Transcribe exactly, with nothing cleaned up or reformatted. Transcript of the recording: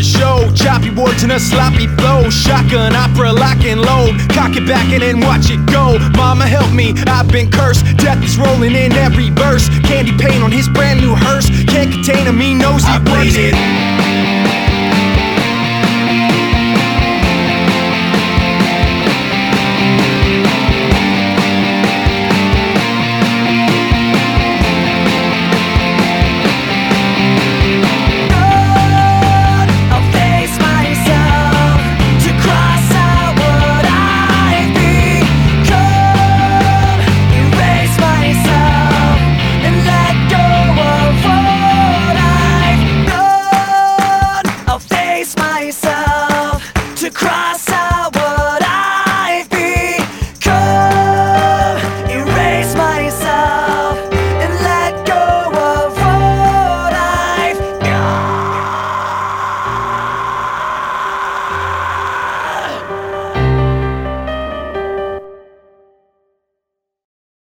the show. Choppy words and a sloppy flow. Shotgun opera, lock and load. Cock it back and then watch it go. Mama help me, I've been cursed. Death is rolling in every verse. Candy paint on his brand new hearse. Can't contain him, he knows he I works bleed it.